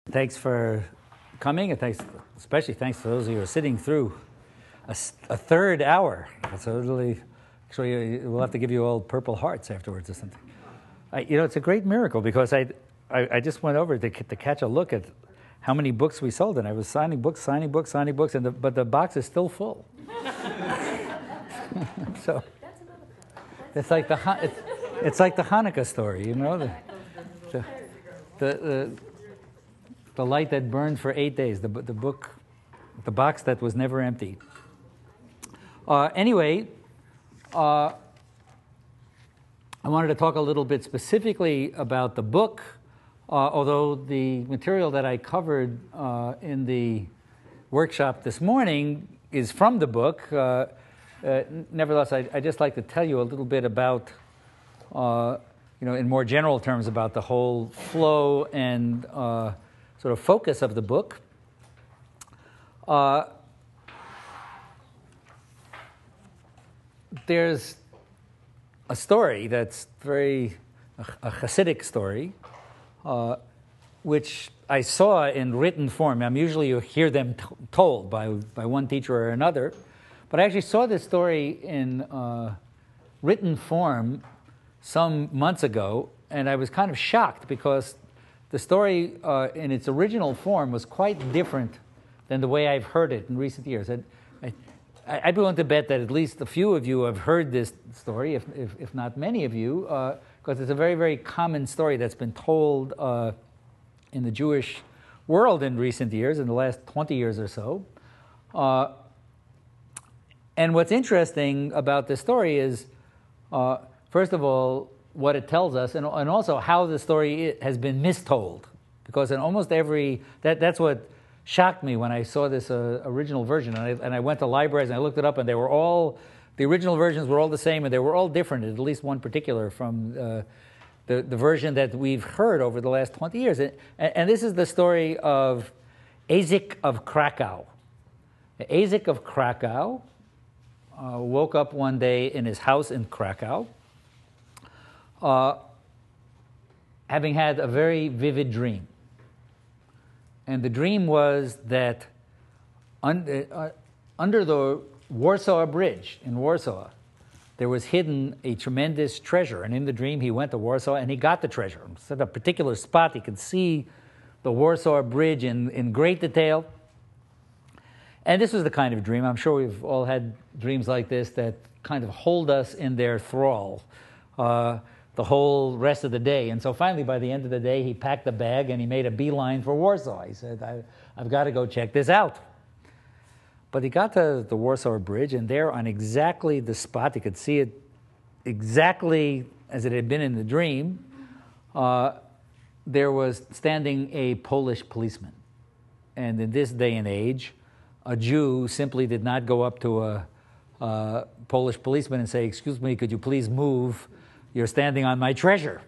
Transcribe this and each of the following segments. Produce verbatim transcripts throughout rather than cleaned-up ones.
Thanks for coming, and thanks, especially thanks to those of you who are sitting through a, a third hour. So really, actually, we'll have to give you all Purple Hearts afterwards or something. I, you know, it's a great miracle because I, I, I just went over to, to catch a look at how many books we sold, and I was signing books, signing books, signing books, and the, but the box is still full. So it's like the it's, it's like the Hanukkah story, you know, the the the, the, the light that burned for eight days, the the book, the box that was never empty. Uh, anyway, uh, I wanted to talk a little bit specifically about the book, uh, although the material that I covered uh, in the workshop this morning is from the book. Uh, uh, nevertheless, I, I just like to tell you a little bit about, uh, you know, in more general terms about the whole flow and uh, sort of focus of the book. Uh, there's a story that's very, a, a Hasidic story, uh, which I saw in written form. I'm usually you hear them t- told by, by one teacher or another, but I actually saw this story in uh, written form some months ago, and I was kind of shocked because the story uh, in its original form was quite different than the way I've heard it in recent years. I, I, I'd be willing to bet that at least a few of you have heard this story, if if, if not many of you, because uh, it's a very, very common story that's been told uh, in the Jewish world in recent years, in the last twenty years or so. Uh, and what's interesting about this story is, uh, first of all, what it tells us, and, and also how the story has been mistold. Because in almost every, that that's what shocked me when I saw this uh, original version, and I, and I went to libraries and I looked it up, and they were all, the original versions were all the same, and they were all different, at least one particular from uh, the, the version that we've heard over the last twenty years. And, and this is the story of Isaac of Krakow. Isaac of Krakow uh, woke up one day in his house in Krakow, uh, having had a very vivid dream. And the dream was that under, uh, under the Warsaw Bridge in Warsaw, there was hidden a tremendous treasure. And in the dream, he went to Warsaw and he got the treasure. It's at a particular spot. He could see the Warsaw Bridge in, in great detail. And this was the kind of dream, I'm sure we've all had dreams like this that kind of hold us in their thrall uh, the whole rest of the day. And so finally, by the end of the day, he packed a bag and he made a beeline for Warsaw. He said, I, I've got to go check this out. But he got to the Warsaw Bridge, and there on exactly the spot, he could see it exactly as it had been in the dream, uh, there was standing a Polish policeman. And in this day and age, a Jew simply did not go up to a, a Polish policeman and say, excuse me, could you please move? You're standing on my treasure.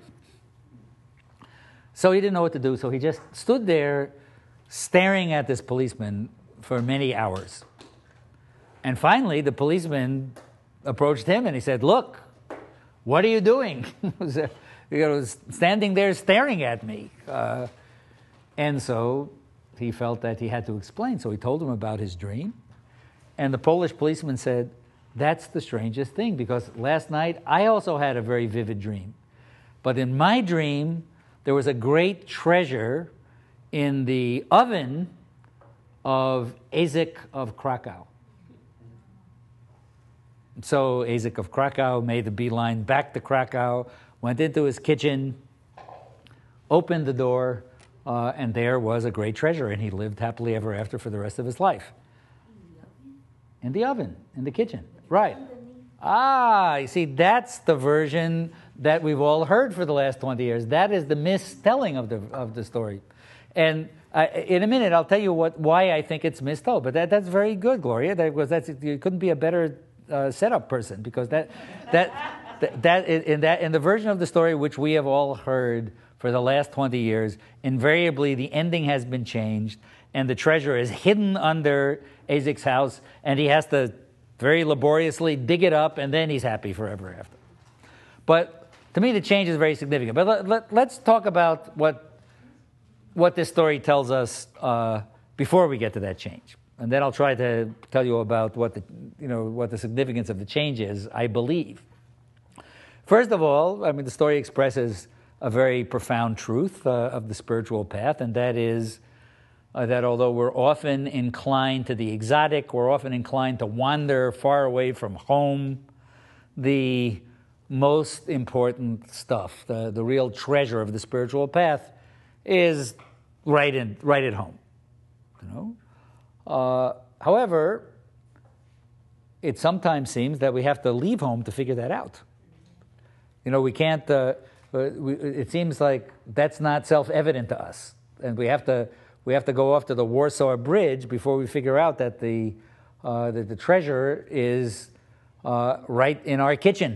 So he didn't know what to do, so he just stood there staring at this policeman for many hours. And finally, the policeman approached him and he said, look, what are you doing? He was standing there staring at me. Uh, and so he felt that he had to explain, so he told him about his dream. And the Polish policeman said, that's the strangest thing, because last night I also had a very vivid dream. But in my dream, there was a great treasure in the oven of Isaac of Krakow. So Isaac of Krakow made the beeline back to Krakow, went into his kitchen, opened the door, uh, and there was a great treasure, and he lived happily ever after for the rest of his life. In the oven, in the kitchen, right. Ah, you see, that's the version that we've all heard for the last twenty years. That is the mistelling of the of the story. And I, in a minute, I'll tell you what why I think it's mistold. But that, that's very good, Gloria, that, because that's, you couldn't be a better uh, setup person, because that, that, that, that, in, that, in the version of the story which we have all heard for the last twenty years, invariably the ending has been changed, and the treasure is hidden under Isaac's house, and he has to very laboriously dig it up, and then he's happy forever after. But to me, the change is very significant. But let, let, let's talk about what what this story tells us uh, before we get to that change. And then I'll try to tell you about what the, you know, what the significance of the change is, I believe. First of all, I mean, the story expresses a very profound truth uh, of the spiritual path, and that is uh, that although we're often inclined to the exotic, we're often inclined to wander far away from home, the most important stuff, the, the real treasure of the spiritual path, is right in right at home. You know. Uh, however, it sometimes seems that we have to leave home to figure that out. You know, we can't. Uh, we, it seems like that's not self-evident to us, and we have to we have to go off to the Warsaw Bridge before we figure out that the uh, that the treasure is uh, right in our kitchen.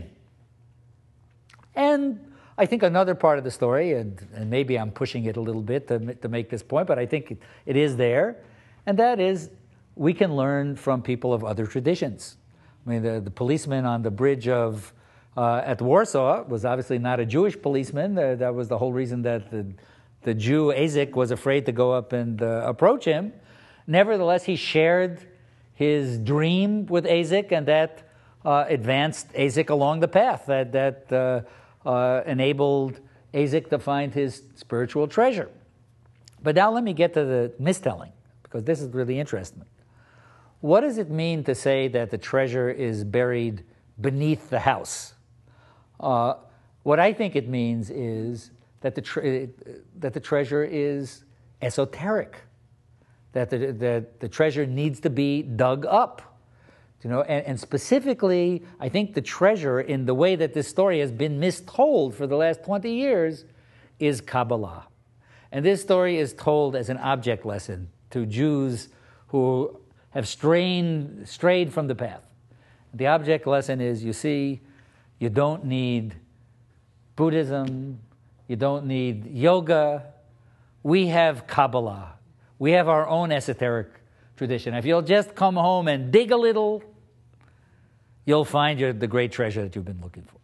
And I think another part of the story, and, and maybe I'm pushing it a little bit to, to make this point, but I think it, it is there, and that is we can learn from people of other traditions. I mean, the, the policeman on the bridge of uh, at Warsaw was obviously not a Jewish policeman. Uh, that was the whole reason that the, the Jew, Isaac, was afraid to go up and uh, approach him. Nevertheless, he shared his dream with Isaac, and that uh, advanced Isaac along the path that, that uh, Uh, enabled Isaac to find his spiritual treasure. But now let me get to the mistelling, because this is really interesting. What does it mean to say that the treasure is buried beneath the house? Uh, what I think it means is that the tre- that the treasure is esoteric, that the, that the treasure needs to be dug up. You know, and, and specifically, I think the treasure in the way that this story has been mistold for the last twenty years is Kabbalah. And this story is told as an object lesson to Jews who have strained, strayed from the path. The object lesson is, you see, you don't need Buddhism, you don't need yoga. We have Kabbalah. We have our own esoteric tradition. If you'll just come home and dig a little, you'll find your, the great treasure that you've been looking for.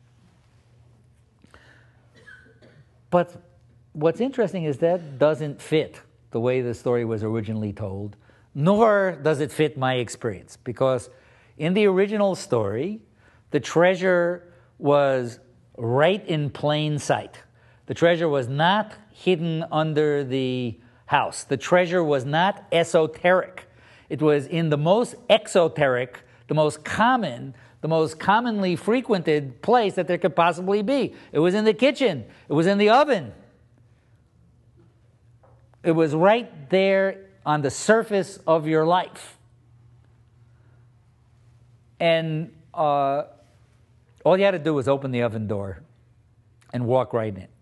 But what's interesting is that doesn't fit the way the story was originally told, nor does it fit my experience, because in the original story, the treasure was right in plain sight. The treasure was not hidden under the house. The treasure was not esoteric. It was in the most exoteric, the most common, the most commonly frequented place that there could possibly be. It was in the kitchen. It was in the oven. It was right there on the surface of your life. And uh, all you had to do was open the oven door and walk right in.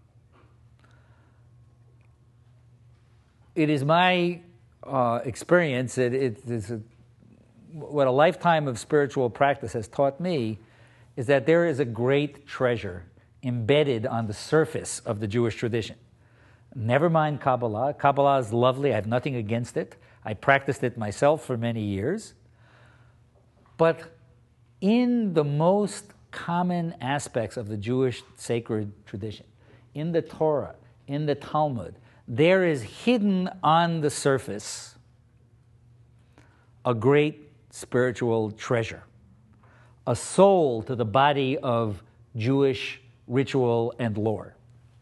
It is my Uh, experience, it, it is a, what a lifetime of spiritual practice has taught me is that there is a great treasure embedded on the surface of the Jewish tradition. Never mind Kabbalah. Kabbalah is lovely. I have nothing against it. I practiced it myself for many years. But in the most common aspects of the Jewish sacred tradition, in the Torah, in the Talmud, there is hidden on the surface a great spiritual treasure, a soul to the body of Jewish ritual and lore.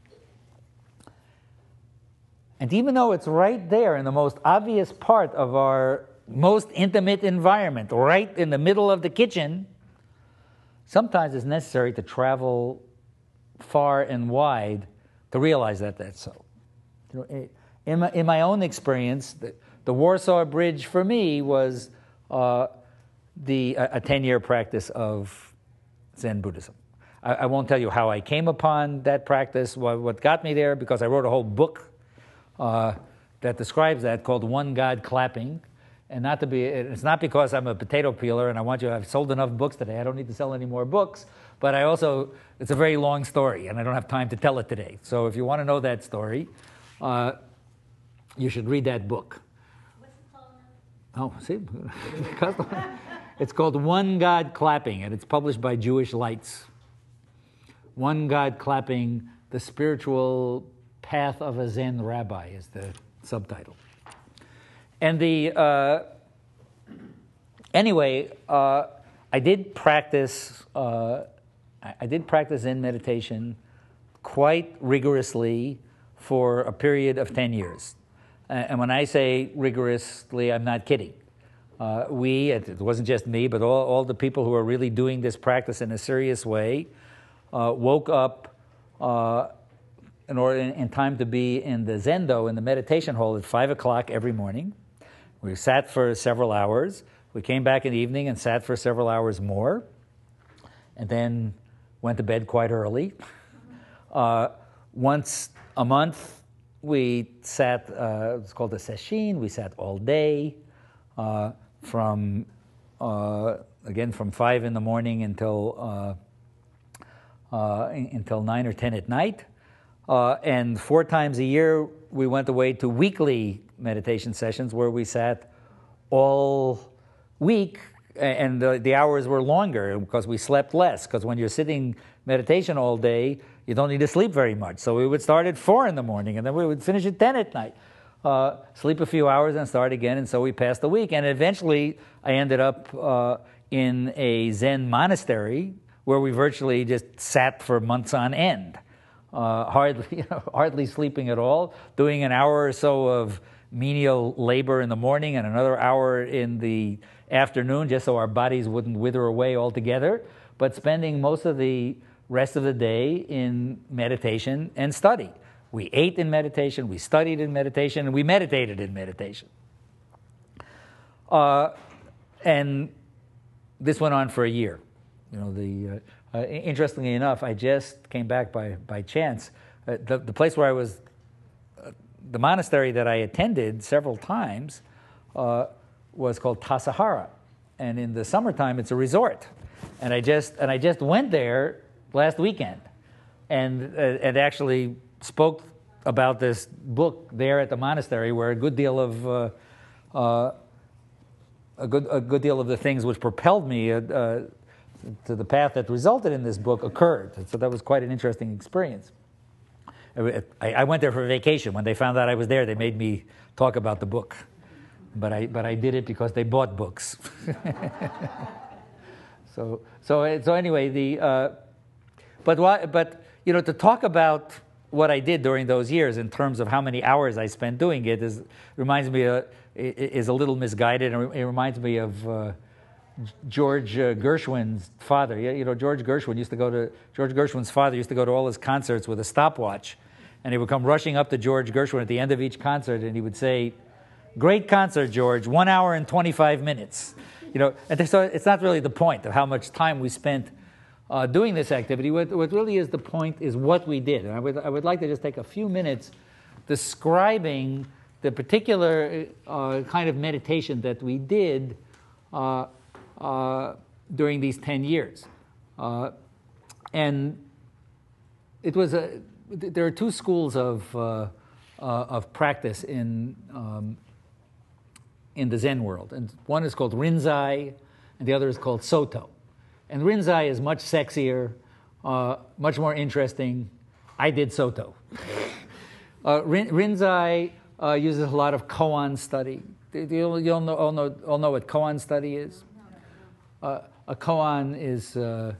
And even though it's right there in the most obvious part of our most intimate environment, right in the middle of the kitchen, sometimes it's necessary to travel far and wide to realize that that's so. In my, in my own experience, the, the Warsaw Bridge for me was uh, the a ten-year practice of Zen Buddhism. I, I won't tell you how I came upon that practice, what, what got me there, because I wrote a whole book uh, that describes that called One God Clapping. And not to be, it's not because I'm a potato peeler and I want you to have sold enough books today. I don't need to sell any more books. But I also, it's a very long story, and I don't have time to tell it today. So if you want to know that story, Uh, you should read that book. What's it called? Oh, see? It's called One God Clapping, and it's published by Jewish Lights. One God Clapping, the spiritual Path of a Zen Rabbi is the subtitle. And the, uh, anyway, uh, I did practice, uh, I did practice Zen meditation quite rigorously for a period of ten years. And when I say rigorously, I'm not kidding. Uh, we, it wasn't just me, but all, all the people who are really doing this practice in a serious way, uh, woke up uh, in order in, in time to be in the Zendo, in the meditation hall at five o'clock every morning. We sat for several hours. We came back in the evening and sat for several hours more, and then went to bed quite early. Uh, once a month, we sat, uh, it's called a sesshin, we sat all day, uh, from, uh, again, from five in the morning until, uh, uh, until nine or ten at night. Uh, and four times a year, we went away to weekly meditation sessions where we sat all week, and the, the hours were longer because we slept less, because when you're sitting meditation all day, you don't need to sleep very much. So we would start at four in the morning, and then we would finish at ten at night. Uh, sleep a few hours and start again, and so we passed the week. And eventually, I ended up uh, in a Zen monastery where we virtually just sat for months on end, uh, hardly, you know, hardly sleeping at all, doing an hour or so of menial labor in the morning and another hour in the afternoon, just so our bodies wouldn't wither away altogether, but spending most of the rest of the day in meditation and study. We ate in meditation, we studied in meditation, and we meditated in meditation. Uh, and this went on for a year. You know, the uh, uh, interestingly enough, I just came back by by chance. Uh, the, the place where I was, uh, the monastery that I attended several times, uh, was called Tassajara, and in the summertime it's a resort. And I just and I just went there last weekend, and uh, and actually spoke about this book there at the monastery, where a good deal of uh, uh, a good a good deal of the things which propelled me uh, uh, to the path that resulted in this book occurred. So that was quite an interesting experience. I, I went there for vacation. When they found out I was there, they made me talk about the book, but I but I did it because they bought books. so so so anyway, the uh, but why, but you know, to talk about what I did during those years in terms of how many hours I spent doing it is reminds me uh, is a little misguided, and it reminds me of uh, George uh, Gershwin's father. You know, George Gershwin used to go to George Gershwin's father used to go to all his concerts with a stopwatch, and he would come rushing up to George Gershwin at the end of each concert, and he would say, "Great concert, George. One hour and twenty-five minutes." You know, and so it's not really the point of how much time we spent Uh, doing this activity. What, what really is the point is what we did. And I would, I would like to just take a few minutes describing the particular uh, kind of meditation that we did uh, uh, during these ten years. Uh, and it was a, there are two schools of, uh, uh, of practice in, um, in the Zen world. And one is called Rinzai, and the other is called Soto. And Rinzai is much sexier, uh, much more interesting. I did Soto. uh, Rin, Rinzai uh, uses a lot of koan study. Do you, you all, know, all, know, all know what koan study is? Uh, a koan is uh,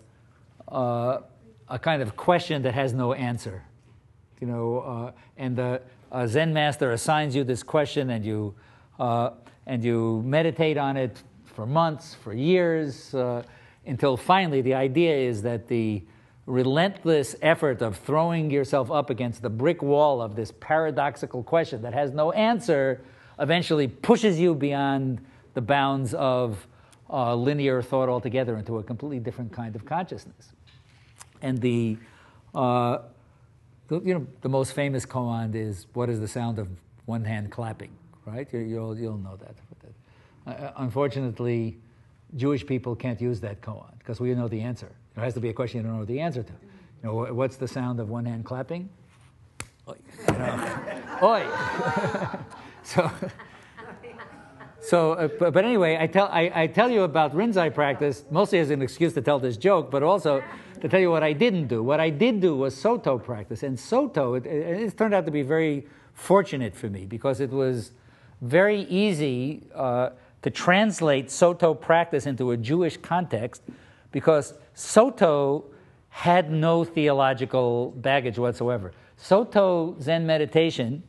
uh, a kind of question that has no answer. You know, uh, and the uh, Zen master assigns you this question, and you uh, and you meditate on it for months, for years. Uh, Until finally, the idea is that the relentless effort of throwing yourself up against the brick wall of this paradoxical question that has no answer eventually pushes you beyond the bounds of uh, linear thought altogether into a completely different kind of consciousness. And the, uh, the you know, the most famous koan is, "What is the sound of one hand clapping?" Right? You, you'll you'll know that. Uh, unfortunately, Jewish people can't use that koan because we know the answer. There has to be a question you don't know the answer to. You know, what's the sound of one hand clapping? Oy. You know, Oy. so, So, uh, but, but anyway, I tell I, I tell you about Rinzai practice mostly as an excuse to tell this joke, but also to tell you what I didn't do. What I did do was Soto practice, and Soto it, it, it turned out to be very fortunate for me because it was very easy uh, to translate Soto practice into a Jewish context, because Soto had no theological baggage whatsoever. Soto Zen meditation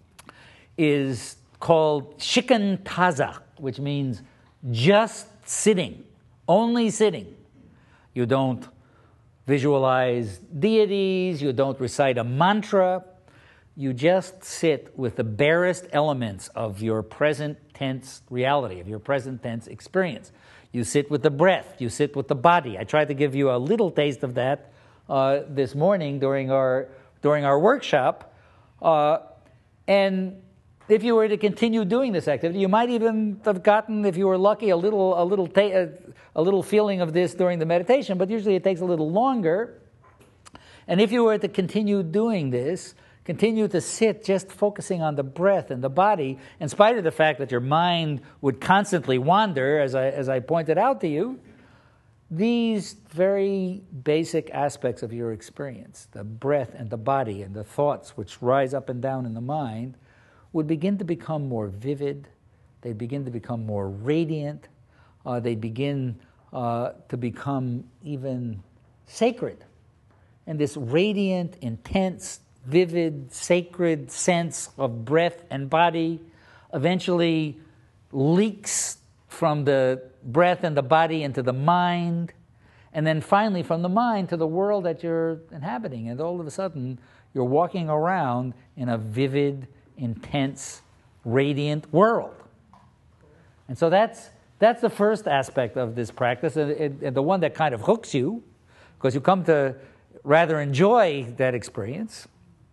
is called Shikan Taza, which means just sitting, only sitting. You don't visualize deities, you don't recite a mantra, you just sit with the barest elements of your present tense reality, of your present tense experience. You sit with the breath, you sit with the body. I tried to give you a little taste of that uh, this morning during our during our workshop. Uh, and if you were to continue doing this activity, you might even have gotten, if you were lucky, a little a little ta- a, a little feeling of this during the meditation, but usually it takes a little longer. And if you were to continue doing this, continue to sit just focusing on the breath and the body, in spite of the fact that your mind would constantly wander, as I, as I pointed out to you, these very basic aspects of your experience, the breath and the body and the thoughts which rise up and down in the mind, would begin to become more vivid, they'd begin to become more radiant, uh, they'd begin uh, to become even sacred. And this radiant, intense, vivid, sacred sense of breath and body eventually leaks from the breath and the body into the mind, and then finally from the mind to the world that you're inhabiting. And all of a sudden, you're walking around in a vivid, intense, radiant world. And so that's that's the first aspect of this practice, and, and, and the one that kind of hooks you, because you come to rather enjoy that experience.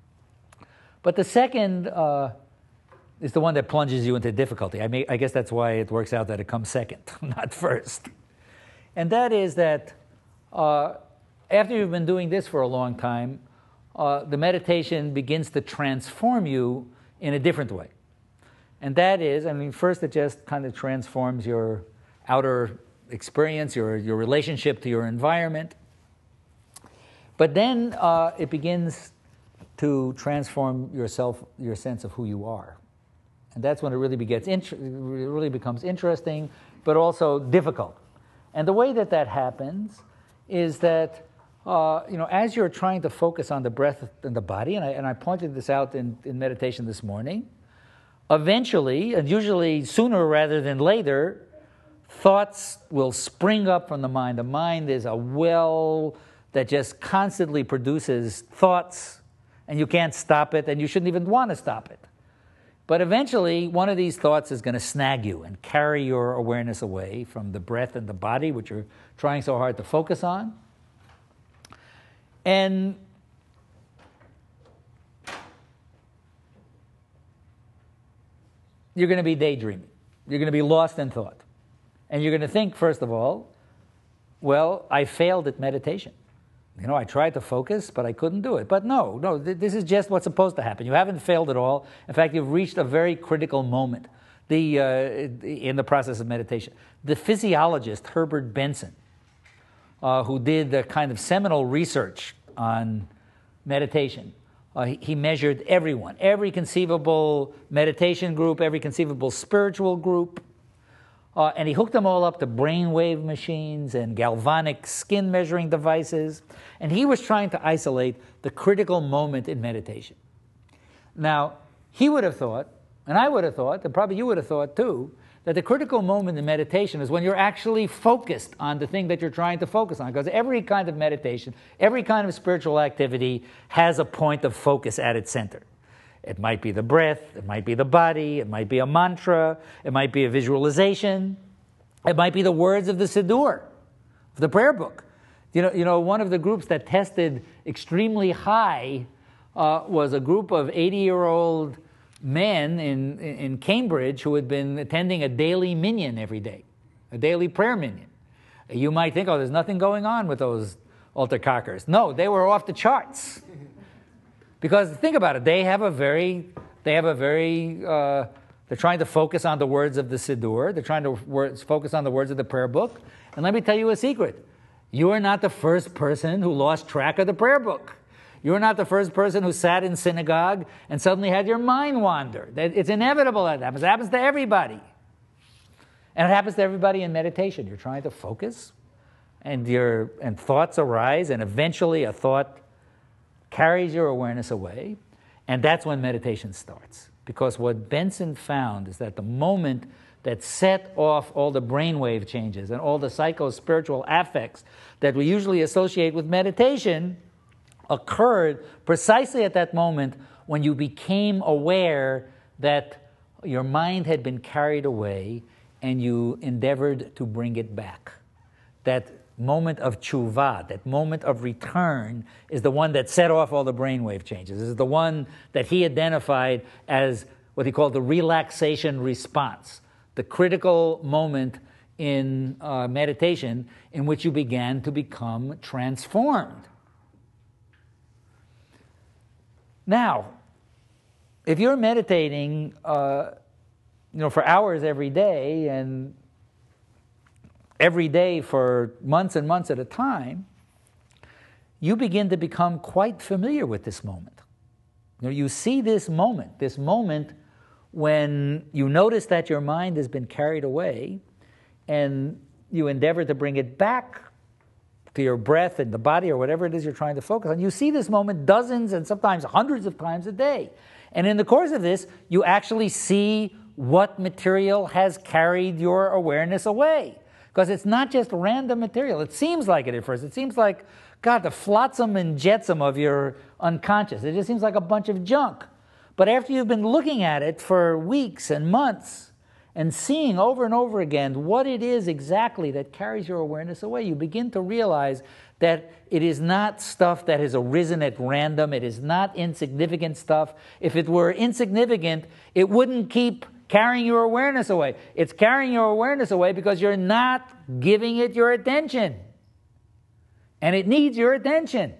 But the second uh, is the one that plunges you into difficulty. I mean, I guess that's why it works out that it comes second, not first. And that is that uh, after you've been doing this for a long time, uh, the meditation begins to transform you in a different way. And that is, I mean, first it just kind of transforms your outer experience, your, your relationship to your environment. But then uh, it begins to transform yourself, your sense of who you are. And that's when it really, begins, it really becomes interesting, but also difficult. And the way that that happens is that, uh, you know, as you're trying to focus on the breath and the body, and I, and I pointed this out in, in meditation this morning, eventually, and usually sooner rather than later, thoughts will spring up from the mind. The mind is a well that just constantly produces thoughts, and you can't stop it, and you shouldn't even want to stop it. But eventually, one of these thoughts is going to snag you and carry your awareness away from the breath and the body, which you're trying so hard to focus on. And you're going to be daydreaming. You're going to be lost in thought. And you're going to think, first of all, well, I failed at meditation. You know, I tried to focus, but I couldn't do it. But no, no, th- this is just what's supposed to happen. You haven't failed at all. In fact, you've reached a very critical moment the, uh, in the process of meditation. The physiologist Herbert Benson, uh, who did the kind of seminal research on meditation, uh, he, he measured everyone, every conceivable meditation group, every conceivable spiritual group, Uh, and he hooked them all up to brainwave machines and galvanic skin measuring devices. And he was trying to isolate the critical moment in meditation. Now, he would have thought, and I would have thought, and probably you would have thought too, that the critical moment in meditation is when you're actually focused on the thing that you're trying to focus on. Because every kind of meditation, every kind of spiritual activity has a point of focus at its center. It might be the breath, it might be the body, it might be a mantra, it might be a visualization, it might be the words of the Siddur, of the prayer book. You know, you know, one of the groups that tested extremely high uh, was a group of eighty-year-old men in, in Cambridge who had been attending a daily minyan every day, a daily prayer minyan. You might think, oh, there's nothing going on with those altar cockers. No, they were off the charts. Because think about it, they have a very, they have a very uh, They're trying to focus on the words of the Siddur. They're trying to words, focus on the words of the prayer book. And let me tell you a secret. You are not the first person who lost track of the prayer book. You are not the first person who sat in synagogue and suddenly had your mind wander. It's inevitable that happens. It happens to everybody. And it happens to everybody in meditation. You're trying to focus, and your and thoughts arise, and eventually a thought carries your awareness away, and that's when meditation starts. Because what Benson found is that the moment that set off all the brainwave changes and all the psycho-spiritual affects that we usually associate with meditation occurred precisely at that moment when you became aware that your mind had been carried away and you endeavored to bring it back. That moment of tshuva, that moment of return, is the one that set off all the brainwave changes. This is the one that he identified as what he called the relaxation response, the critical moment in uh, meditation in which you began to become transformed. Now, if you're meditating uh, you know, for hours every day, and every day for months and months at a time, you begin to become quite familiar with this moment. You know, you see this moment, this moment when you notice that your mind has been carried away, and you endeavor to bring it back to your breath and the body or whatever it is you're trying to focus on. You see this moment dozens and sometimes hundreds of times a day. And in the course of this, you actually see what material has carried your awareness away. Because it's not just random material. It seems like it at first. It seems like, God, the flotsam and jetsam of your unconscious. It just seems like a bunch of junk. But after you've been looking at it for weeks and months and seeing over and over again what it is exactly that carries your awareness away, you begin to realize that it is not stuff that has arisen at random. It is not insignificant stuff. If it were insignificant, it wouldn't keep carrying your awareness away. It's carrying your awareness away because you're not giving it your attention. And it needs your attention.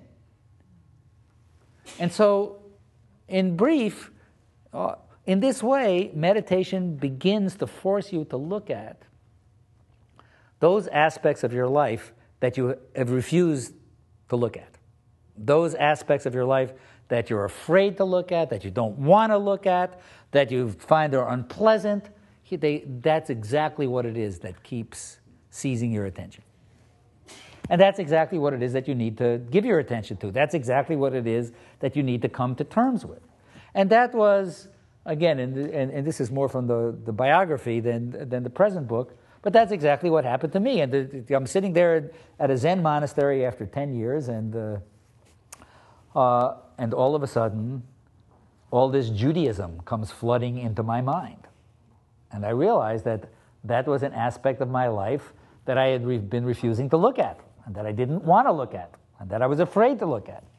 And so, in brief, uh, in this way, meditation begins to force you to look at those aspects of your life that you have refused to look at. Those aspects of your life that you're afraid to look at, that you don't want to look at, that you find are unpleasant. They, that's exactly what it is that keeps seizing your attention. And that's exactly what it is that you need to give your attention to. That's exactly what it is that you need to come to terms with. And that was, again, and, and, and this is more from the, the biography than, than the present book, but that's exactly what happened to me. And the, I'm sitting there at a Zen monastery after ten years, and uh, uh, and all of a sudden, all this Judaism comes flooding into my mind. And I realized that that was an aspect of my life that I had re- been refusing to look at, and that I didn't want to look at, and that I was afraid to look at.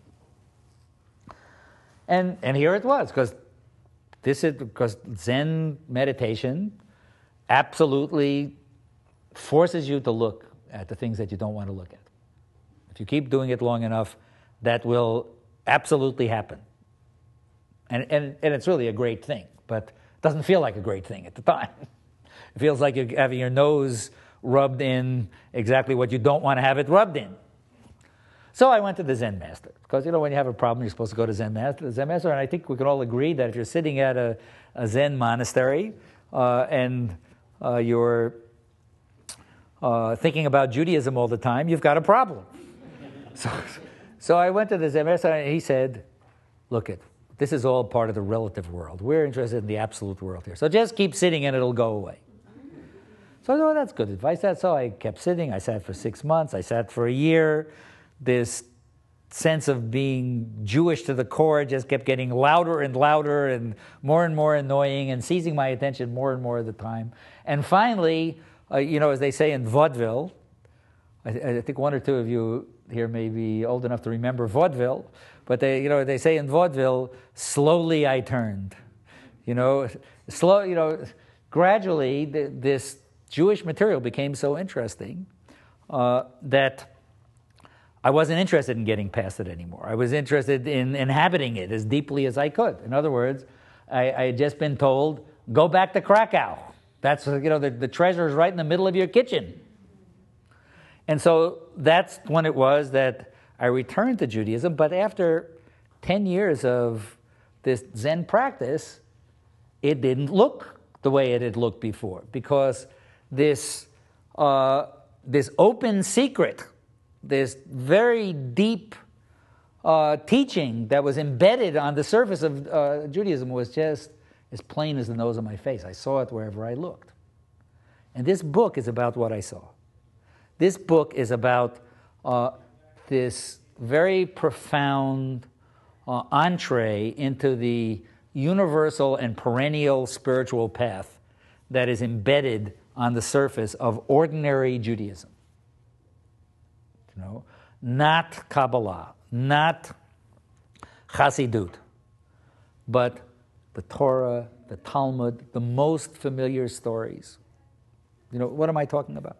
And and here it was, because this is because Zen meditation absolutely forces you to look at the things that you don't want to look at. If you keep doing it long enough, that will absolutely happen. And, and, and it's really a great thing, but it doesn't feel like a great thing at the time. It feels like you're having your nose rubbed in exactly what you don't want to have it rubbed in. So I went to the Zen master, because, you know, when you have a problem, you're supposed to go to Zen master, the Zen master, and I think we can all agree that if you're sitting at a, a Zen monastery uh, and uh, you're uh, thinking about Judaism all the time, you've got a problem. so, so I went to the Zen master, and he said, look, it, this is all part of the relative world. We're interested in the absolute world here. So just keep sitting and it'll go away. So I thought, oh, that's good advice. That's so I kept sitting. I sat for six months. I sat for a year. This sense of being Jewish to the core just kept getting louder and louder and more and more annoying and seizing my attention more and more of the time. And finally, uh, you know, as they say in vaudeville, I, th- I think one or two of you here may be old enough to remember vaudeville, but they, you know, they say in vaudeville, slowly I turned. You know, slow, you know, gradually th- this Jewish material became so interesting uh, that I wasn't interested in getting past it anymore. I was interested in inhabiting it as deeply as I could. In other words, I, I had just been told, go back to Krakow. That's, you know, the, the treasure is right in the middle of your kitchen. And so that's when it was that I returned to Judaism. But after ten years of this Zen practice, it didn't look the way it had looked before, because this uh, this open secret, this very deep uh, teaching that was embedded on the surface of uh, Judaism was just as plain as the nose on my face. I saw it wherever I looked. And this book is about what I saw. This book is about uh, this very profound uh, entree into the universal and perennial spiritual path that is embedded on the surface of ordinary Judaism. You know, not Kabbalah, not Chassidut, but the Torah, the Talmud, the most familiar stories. You know, what am I talking about?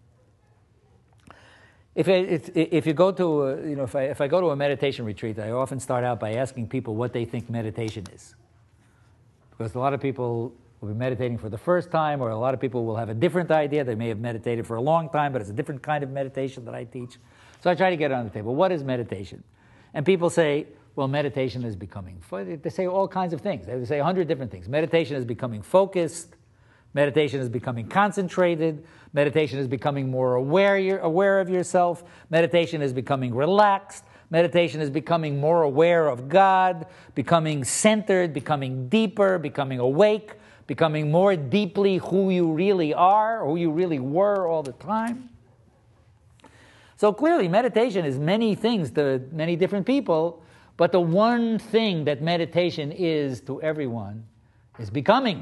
If, it, if you go to, a, you know, if I, if I go to a meditation retreat, I often start out by asking people what they think meditation is. Because a lot of people will be meditating for the first time, or a lot of people will have a different idea. They may have meditated for a long time, but it's a different kind of meditation that I teach. So I try to get it on the table. What is meditation? And people say, well, meditation is becoming, they say all kinds of things. They say a hundred different things. Meditation is becoming focused. Meditation is becoming concentrated. Meditation is becoming more aware, you're aware of yourself. Meditation is becoming relaxed. Meditation is becoming more aware of God, becoming centered, becoming deeper, becoming awake, becoming more deeply who you really are, who you really were all the time. So clearly, meditation is many things to many different people, but the one thing that meditation is to everyone is becoming.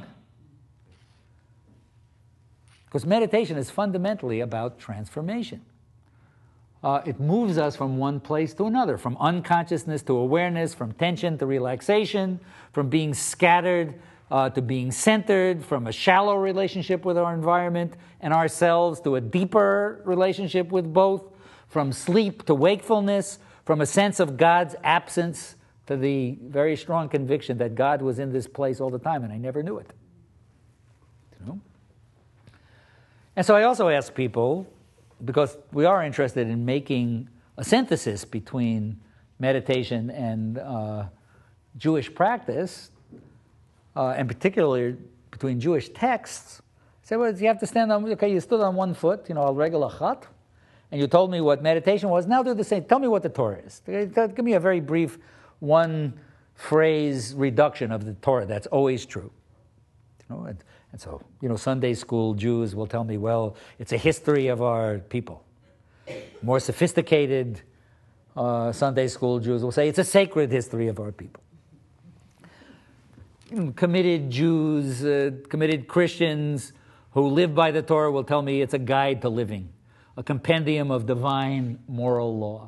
Because meditation is fundamentally about transformation. Uh, it moves us from one place to another, from unconsciousness to awareness, from tension to relaxation, from being scattered uh, to being centered, from a shallow relationship with our environment and ourselves to a deeper relationship with both, from sleep to wakefulness, from a sense of God's absence to the very strong conviction that God was in this place all the time and I never knew it. You know? And so I also ask people, because we are interested in making a synthesis between meditation and uh, Jewish practice, uh, and particularly between Jewish texts, say, well, you have to stand on, okay, you stood on one foot, you know, al regel achat, and you told me what meditation was. Now do the same. Tell me what the Torah is. Give me a very brief one-phrase reduction of the Torah that's always true. You know, and, and so, you know, Sunday school Jews will tell me, well, it's a history of our people. More sophisticated uh, Sunday school Jews will say it's a sacred history of our people. Committed Jews, uh, committed Christians who live by the Torah will tell me it's a guide to living, a compendium of divine moral law.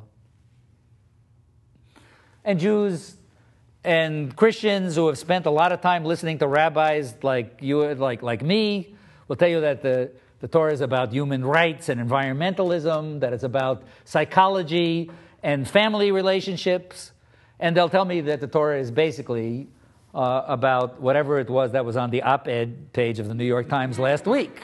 And Jews and Christians who have spent a lot of time listening to rabbis like you, like like me, will tell you that the, the Torah is about human rights and environmentalism, that it's about psychology and family relationships, and they'll tell me that the Torah is basically uh, about whatever it was that was on the op-ed page of the New York Times last week.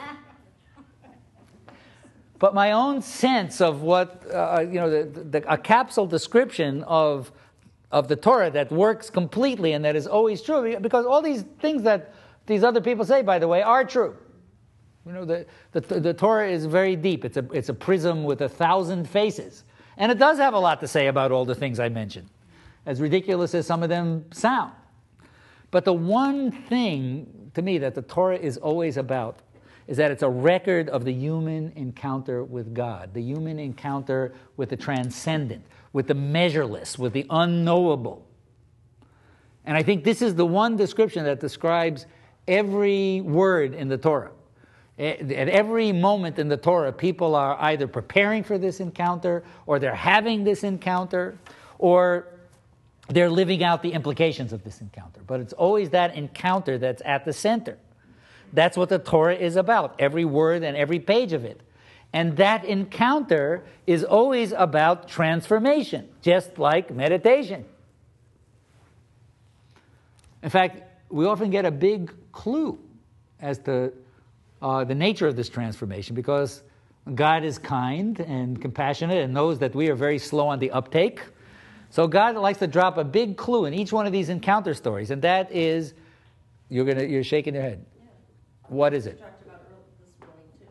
But my own sense of what, uh, you know, the, the, a capsule description of of the Torah that works completely and that is always true, because all these things that these other people say, by the way, are true. You know, the, the, the Torah is very deep. It's a, it's a prism with a thousand faces. And it does have a lot to say about all the things I mentioned, as ridiculous as some of them sound. But the one thing, to me, that the Torah is always about is that it's a record of the human encounter with God, the human encounter with the transcendent, with the measureless, with the unknowable. And I think this is the one description that describes every word in the Torah. At every moment in the Torah, people are either preparing for this encounter, or they're having this encounter, or they're living out the implications of this encounter. But it's always that encounter that's at the center. That's what the Torah is about, every word and every page of it. And that encounter is always about transformation, just like meditation. In fact, we often get a big clue as to uh, the nature of this transformation, because God is kind and compassionate and knows that we are very slow on the uptake. So God likes to drop a big clue in each one of these encounter stories, and that is, you're gonna you're shaking your head. Yeah. What is it? We talked about earlier this morning too.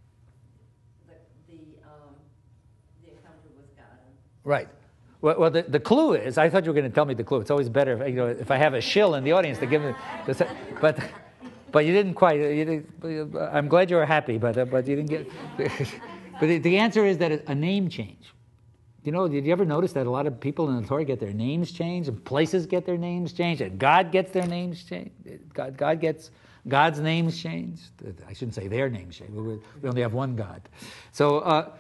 The the um the encounter with God. Right. Well, well the, the clue is, I thought you were going to tell me the clue. It's always better if, you know, if I have a shill in the audience to give me, the, but but you didn't quite. You didn't, I'm glad you were happy, but uh, but you didn't get. But the, the answer is that a name change. You know, did you ever notice that a lot of people in the Torah get their names changed, and places get their names changed, and God gets their names changed? God, God gets God's names changed. I shouldn't say their names changed. We only have one God. So, uh,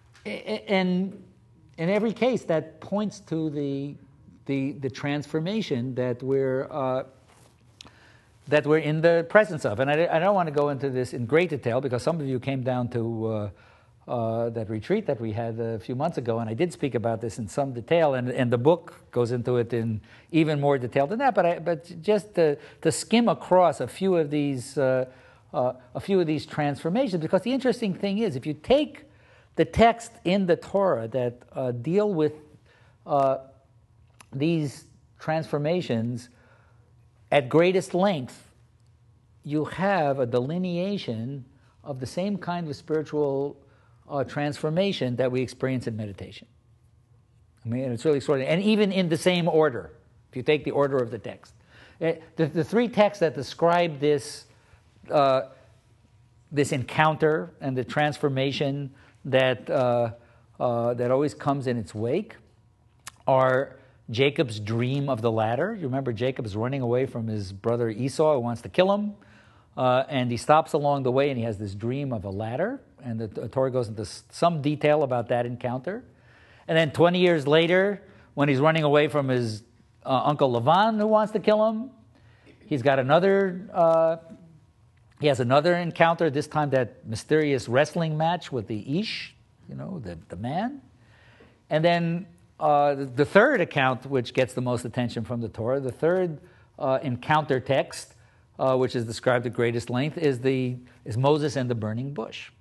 and in every case, that points to the the, the transformation that we're uh, that we're in the presence of. And I, I don't want to go into this in great detail because some of you came down to uh, uh, that retreat that we had a few months ago, and I did speak about this in some detail, and, and the book goes into it in even more detail than that. But I, but just to, to skim across a few of these uh, uh, a few of these transformations, because the interesting thing is, if you take the text in the Torah that uh, deal with uh, these transformations at greatest length, you have a delineation of the same kind of spiritual uh, transformation that we experience in meditation. I mean, it's really extraordinary. And even in the same order, if you take the order of the text. Uh, the, the three texts that describe this, uh, this encounter and the transformation that, uh, uh, that always comes in its wake are Jacob's dream of the ladder. You remember Jacob is running away from his brother Esau who wants to kill him. Uh, and he stops along the way and he has this dream of a ladder. And the, the Torah goes into some detail about that encounter. And then twenty years later, when he's running away from his uh, uncle Lavan who wants to kill him, he's got another, uh, he has another encounter, this time that mysterious wrestling match with the Ish, you know, the, the man. And then Uh, the, the third account, which gets the most attention from the Torah, the third uh, encounter text, uh, which is described at greatest length, is the is Moses and the burning bush.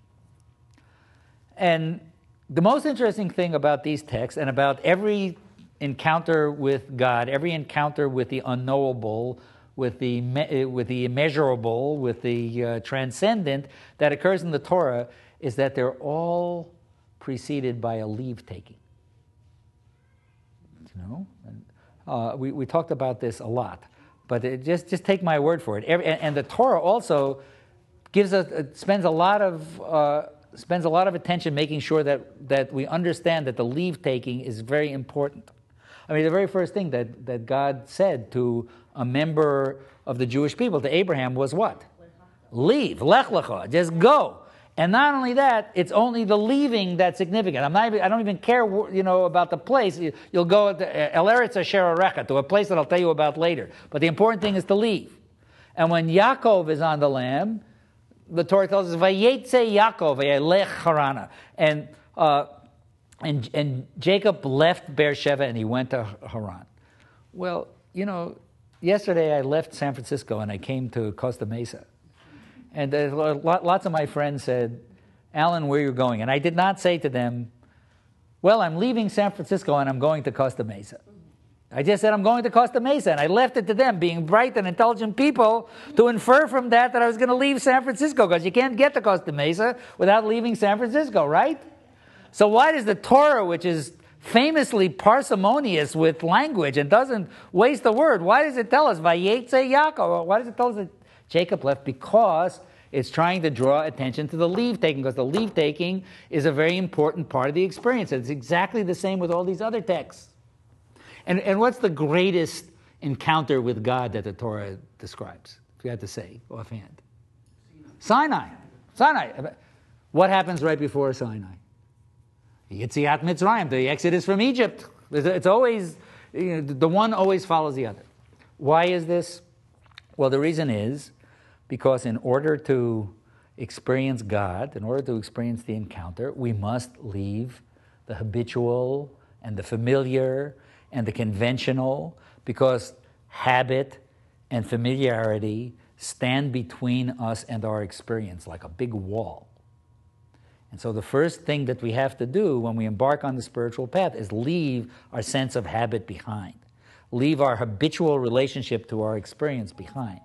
And the most interesting thing about these texts and about every encounter with God, every encounter with the unknowable, with the me- with the immeasurable, with the uh, transcendent that occurs in the Torah, is that they're all preceded by a leave taking. You know, and, uh, we we talked about this a lot, but it just just take my word for it. Every, and, and the Torah also gives us uh, spends a lot of uh, spends a lot of attention making sure that that we understand that the leave taking is very important. I mean, the very first thing that that God said to a member of the Jewish people, to Abraham, was what? Leave, lech lecha, just go. And not only that, it's only the leaving that's significant. I'm not even, I don't even care, you know, about the place. You'll go to El Eretz Asher Arecha, to a place that I'll tell you about later. But the important thing is to leave. And when Yaakov is on the lam, the Torah tells us, "Vayetze Yaakov vayelech Harana," and uh, and and Jacob left Beersheba and he went to Haran. Well, you know, yesterday I left San Francisco and I came to Costa Mesa. And uh, lots of my friends said, "Alan, where are you going?" And I did not say to them, "Well, I'm leaving San Francisco and I'm going to Costa Mesa." I just said, "I'm going to Costa Mesa." And I left it to them, being bright and intelligent people, to infer from that that I was going to leave San Francisco, because you can't get to Costa Mesa without leaving San Francisco, right? So why does the Torah, which is famously parsimonious with language and doesn't waste a word, why does it tell us, Vayetze Yaakov? Why does it tell us that Jacob left? Because it's trying to draw attention to the leave-taking, because the leave-taking is a very important part of the experience. It's exactly the same with all these other texts. And, and what's the greatest encounter with God that the Torah describes, if you had to say offhand? Sinai. Sinai. What happens right before Sinai? Yetziat Mitzrayim, the exodus from Egypt. It's always, you know, the one always follows the other. Why is this? Well, the reason is because in order to experience God, in order to experience the encounter, we must leave the habitual and the familiar and the conventional, because habit and familiarity stand between us and our experience like a big wall. And so the first thing that we have to do when we embark on the spiritual path is leave our sense of habit behind. Leave our habitual relationship to our experience behind.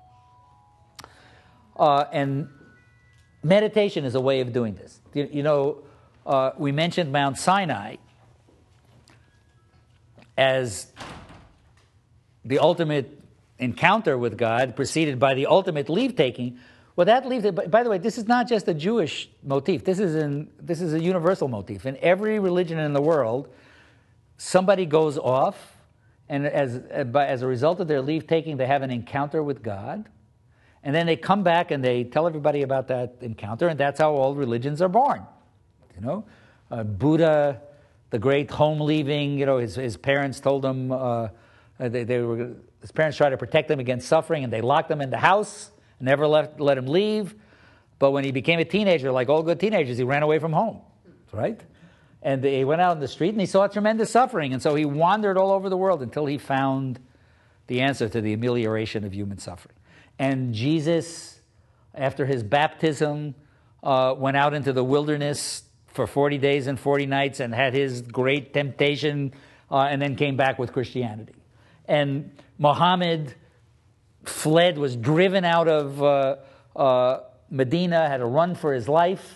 Uh, and meditation is a way of doing this. You, you know, uh, we mentioned Mount Sinai as the ultimate encounter with God, preceded by the ultimate leave-taking. Well, that leave, by the way, this is not just a Jewish motif. This is in, this is a universal motif. In every religion in the world, somebody goes off, and as, as a result of their leave-taking, they have an encounter with God, and then they come back and they tell everybody about that encounter, and that's how all religions are born. You know, uh, Buddha, the great home leaving, you know, his, his parents told him, uh, they, they were, his parents tried to protect him against suffering, and they locked him in the house, never left, let him leave. But when he became a teenager, like all good teenagers, he ran away from home, right? And he went out in the street and he saw tremendous suffering. And so he wandered all over the world until he found the answer to the amelioration of human suffering. And Jesus, after his baptism, uh, went out into the wilderness for forty days and forty nights and had his great temptation, uh, and then came back with Christianity. And Muhammad fled, was driven out of uh, uh, Medina, had to run for his life,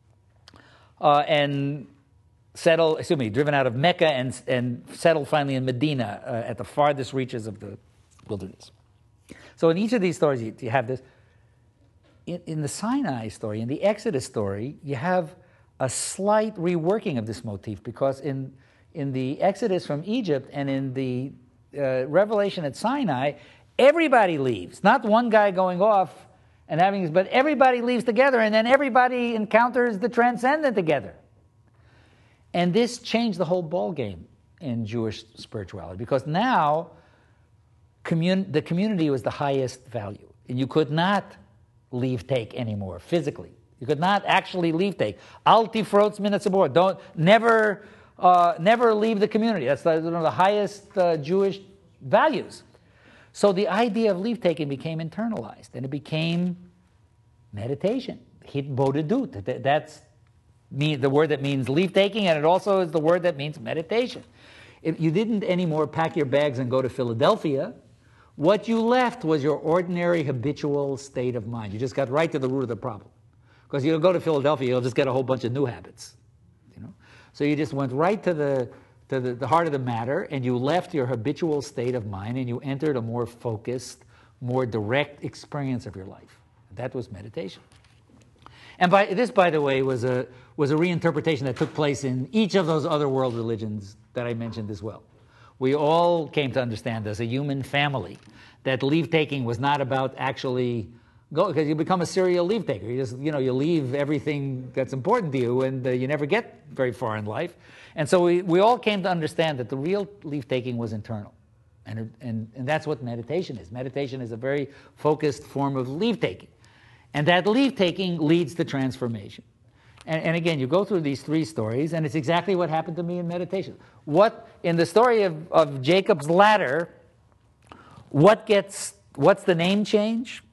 uh, and settled, excuse me, driven out of Mecca and, and settled finally in Medina uh, at the farthest reaches of the wilderness. So in each of these stories, you, you have this. In, in the Sinai story, in the Exodus story, you have a slight reworking of this motif, because in, in the Exodus from Egypt and in the uh, Revelation at Sinai, everybody leaves, not one guy going off and having, but everybody leaves together, and then everybody encounters the transcendent together. And this changed the whole ballgame in Jewish spirituality, because now commun- the community was the highest value, and you could not leave take anymore physically. You could not actually leave take. Al tifrotz min hatzibur. Don't never uh, never leave the community. That's the, one of the highest uh, Jewish values. So the idea of leave-taking became internalized, and it became meditation. Hitbodedut. That's the word that means leave-taking, and it also is the word that means meditation. If you didn't anymore pack your bags and go to Philadelphia, what you left was your ordinary habitual state of mind. You just got right to the root of the problem. Because you'll go to Philadelphia, you'll just get a whole bunch of new habits. You know? So you just went right to the to the, the heart of the matter, and you left your habitual state of mind, and you entered a more focused, more direct experience of your life. That was meditation. And by this, by the way, was a was a reinterpretation that took place in each of those other world religions that I mentioned as well. We all came to understand as a human family that leave-taking was not about actually go, because you become a serial leave-taker. You just, you know, you leave everything that's important to you, and uh, you never get very far in life. And so we, we all came to understand that the real leave-taking was internal. And, and, and that's what meditation is. Meditation is a very focused form of leave-taking. And that leave-taking leads to transformation. And, and again, you go through these three stories, and it's exactly what happened to me in meditation. What, in the story of, of Jacob's ladder, what gets, what's the name change?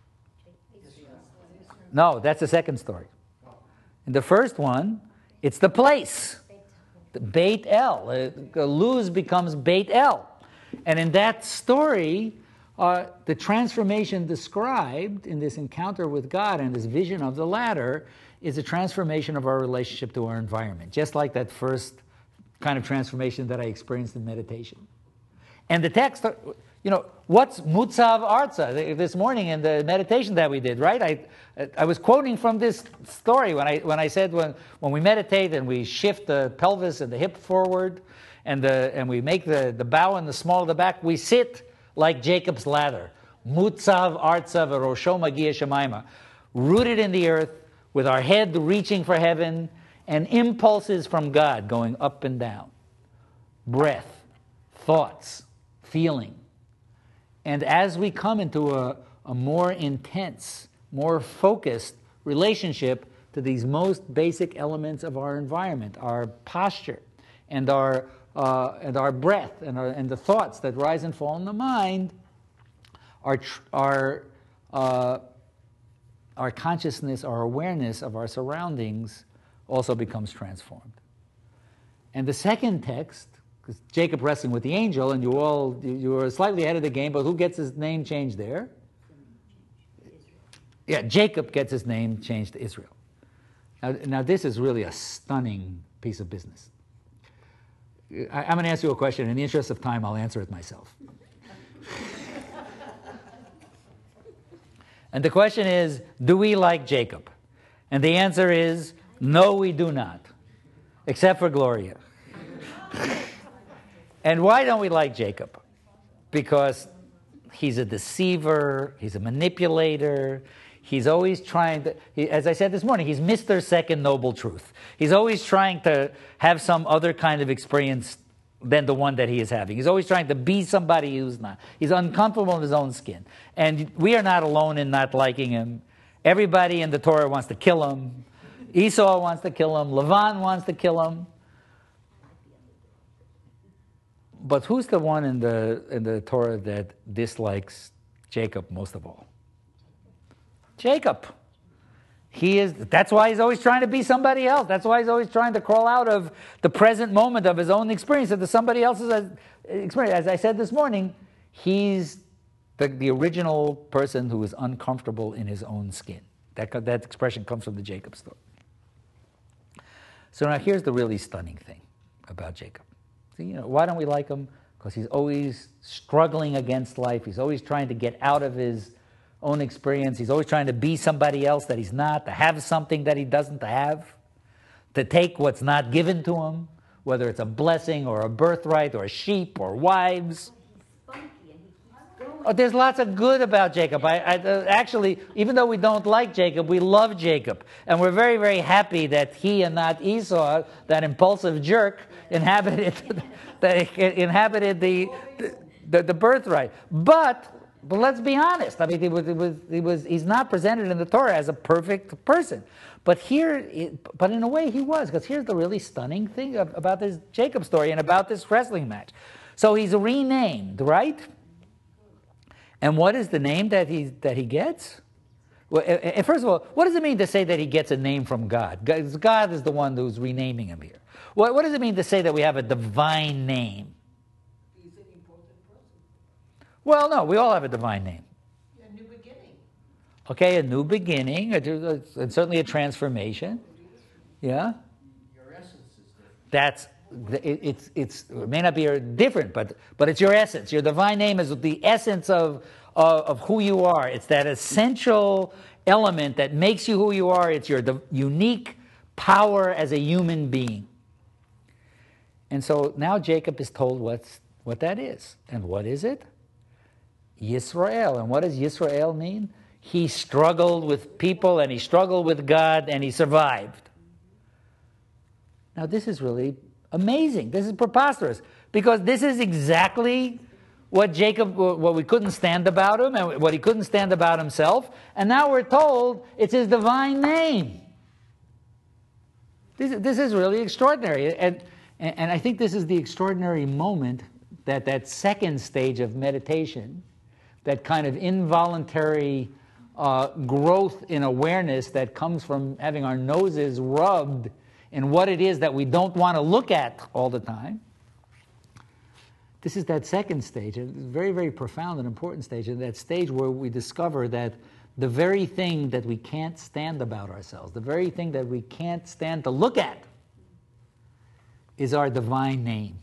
No, that's the second story. In the first one, it's the place. The Beit El. Uh, Luz becomes Beit El. And in that story, uh, the transformation described in this encounter with God and this vision of the ladder is a transformation of our relationship to our environment, just like that first kind of transformation that I experienced in meditation. And the text, you know, what's Mutzav Arza? This morning in the meditation that we did, right? I I was quoting from this story when I when I said when, when we meditate and we shift the pelvis and the hip forward and the and we make the, the bow and the small of the back, we sit like Jacob's ladder. Mutzav Arza v'rosho magia shemaima. Rooted in the earth, with our head reaching for heaven, and impulses from God going up and down. Breath, thoughts, feeling. And as we come into a, a more intense, more focused relationship to these most basic elements of our environment, our posture, and our uh, and our breath, and our, and the thoughts that rise and fall in the mind, our tr- our uh, our consciousness, our awareness of our surroundings also becomes transformed. And the second text, because Jacob wrestling with the angel, and you all you were slightly ahead of the game, but who gets his name changed there? Yeah, Jacob gets his name changed to Israel. Now, now this is really a stunning piece of business. I, I'm going to ask you a question. In the interest of time, I'll answer it myself. And the question is, do we like Jacob? And the answer is, no, we do not, except for Gloria. And why don't we like Jacob? Because he's a deceiver, he's a manipulator, he's always trying to, he, as I said this morning, he's Mister Second Noble Truth. He's always trying to have some other kind of experience than the one that he is having. He's always trying to be somebody who's not. He's uncomfortable in his own skin. And we are not alone in not liking him. Everybody in the Torah wants to kill him. Esau wants to kill him. Lavan wants to kill him. But who's the one in the in the Torah that dislikes Jacob most of all? Jacob. He is. That's why he's always trying to be somebody else. That's why he's always trying to crawl out of the present moment of his own experience into somebody else's experience. As I said this morning, he's the, the original person who is uncomfortable in his own skin. That, that expression comes from the Jacob story. So now here's the really stunning thing about Jacob. So, you know, why don't we like him? Because he's always struggling against life. He's always trying to get out of his own experience. He's always trying to be somebody else that he's not, to have something that he doesn't have, to take what's not given to him, whether it's a blessing or a birthright or a sheep or wives. Oh, there's lots of good about Jacob. I, I, uh, actually, even though we don't like Jacob, we love Jacob. And we're very, very happy that he and not Esau, that impulsive jerk, inhabited, that inhabited the, the, the birthright. But But let's be honest. I mean, he was, he was, he was, he's not presented in the Torah as a perfect person. But here, but in a way he was, because here's the really stunning thing about this Jacob story and about this wrestling match. So he's renamed, right? And what is the name that he, that he gets? Well, and first of all, what does it mean to say that he gets a name from God? God is the one who's renaming him here. What, what does it mean to say that we have a divine name? Well, no, we all have a divine name. A new beginning. Okay, a new beginning, and certainly a transformation. Yeah? Your essence is different. That's, it, it's, it's, it may not be different, but, but it's your essence. Your divine name is the essence of, of, of who you are. It's that essential element that makes you who you are. It's your unique power as a human being. And so now Jacob is told what's, what that is. And what is it? Yisrael. And what does Yisrael mean? He struggled with people and he struggled with God and he survived. Now this is really amazing. This is preposterous. Because this is exactly what Jacob, what we couldn't stand about him and what he couldn't stand about himself. And now we're told it's his divine name. This, this is really extraordinary. And, and I think this is the extraordinary moment that that second stage of meditation, that kind of involuntary uh, growth in awareness that comes from having our noses rubbed in what it is that we don't want to look at all the time. This is that second stage, a very, very profound and important stage, and that stage where we discover that the very thing that we can't stand about ourselves, the very thing that we can't stand to look at, is our divine name.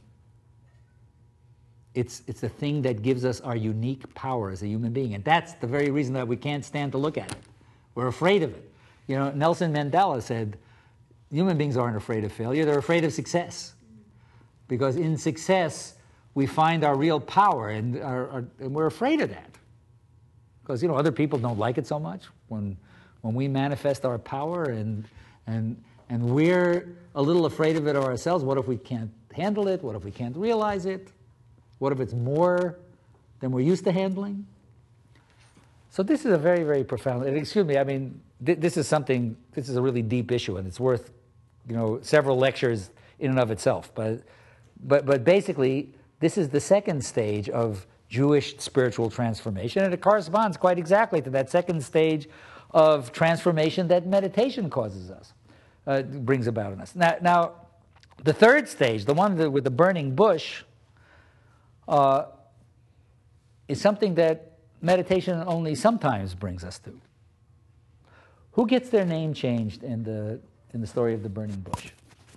It's, it's the thing that gives us our unique power as a human being. And that's the very reason that we can't stand to look at it. We're afraid of it. You know, Nelson Mandela said, human beings aren't afraid of failure, they're afraid of success. Because in success, we find our real power, and, our, our, and we're afraid of that. Because, you know, other people don't like it so much when, when we manifest our power, and, and, and we're a little afraid of it ourselves. What if we can't handle it? What if we can't realize it? What if it's more than we're used to handling? So this is a very, very profound, and excuse me, I mean, th- this is something, this is a really deep issue, and it's worth, you know, several lectures in and of itself. But, but, but basically, this is the second stage of Jewish spiritual transformation, and it corresponds quite exactly to that second stage of transformation that meditation causes us, uh, brings about in us. Now, now, the third stage, the one that, with the burning bush, uh, is something that meditation only sometimes brings us to. Who gets their name changed in the in the story of the burning bush?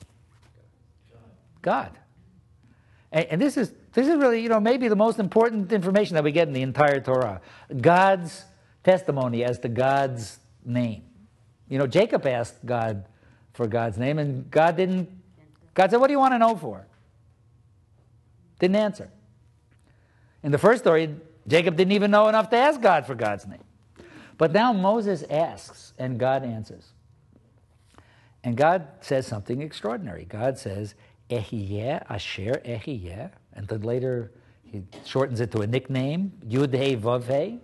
God. And, and this is this is really, you know, maybe the most important information that we get in the entire Torah. God's testimony as to God's name. You know, Jacob asked God for God's name, and God didn't. God said, "What do you want to know for?" Didn't answer. In the first story, Jacob didn't even know enough to ask God for God's name. But now Moses asks, and God answers. And God says something extraordinary. God says, Ehyeh Asher Ehyeh, and then later he shortens it to a nickname, Yud Hey Vav Hey.